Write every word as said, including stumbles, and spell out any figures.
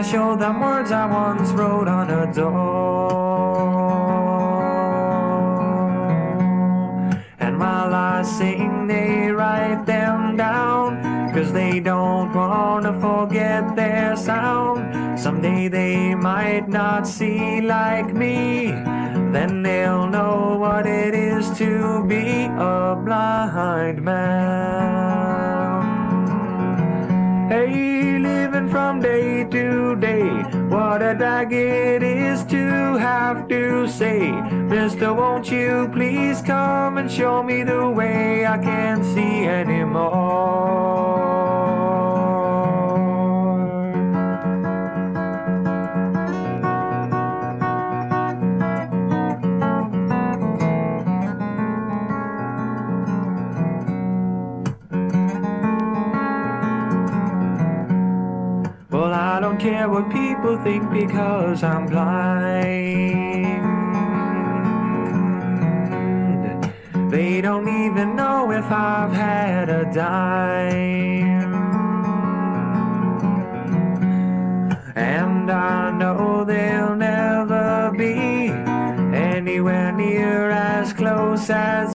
show them words I once wrote on a door. And while I sing, they write them down, 'cause they don't wanna forget their sound. Someday they might not see like me, then they'll know what it is to be a blind man. Hey, living from day to day, what a drag it is to have to say, Mister, won't you please come and show me the way? I can't see anymore. Well, I don't care what people think because I'm blind. They don't even know if I've had a dime. And I know they'll never be anywhere near as close as